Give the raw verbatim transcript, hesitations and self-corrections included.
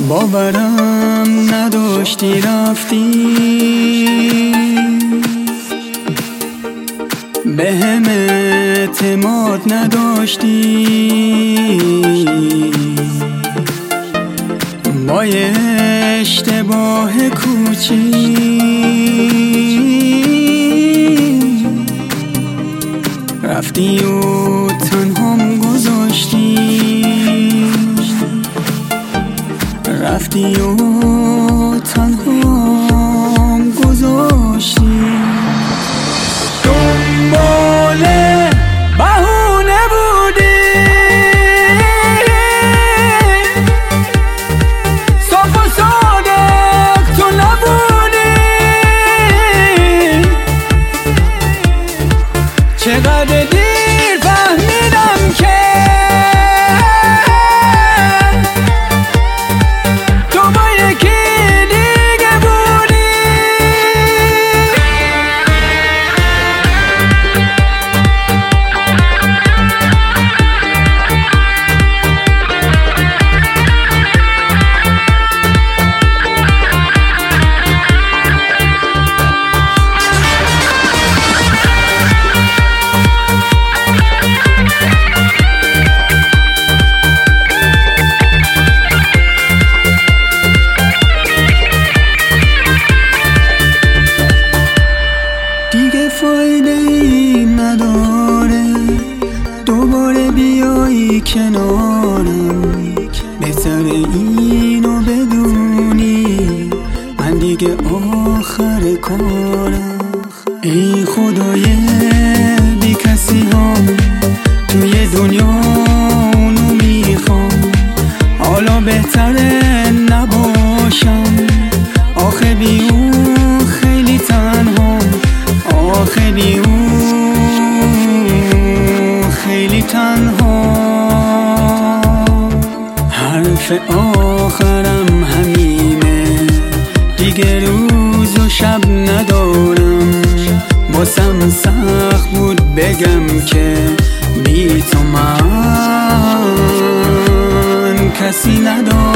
باورم نداشتی رفتی، به هم اعتماد نداشتی، با یه اشتباه کوچیک رفتی و تنهام گذاشتی، رفتی و تنهام گذاشتی. دنبال بهونه بودی، صاف و صادق تو نبودی، چقدر دیر فهمیدم که فایده‌ای نداره دوباره بیایی کنارم، بهتر اینو بدونی من دیگه آخر کارم. ای خدای بی کسی هم توی دنیا اونو میخوام، حالا بهتره نباشم، آخه بی اون خیلی تنها، آخه بی اون خیلی تنها. حرف آخرم همینه، دیگه روز و شب ندارم، باسم سخت بود بگم که بی تو من کسی ندارم.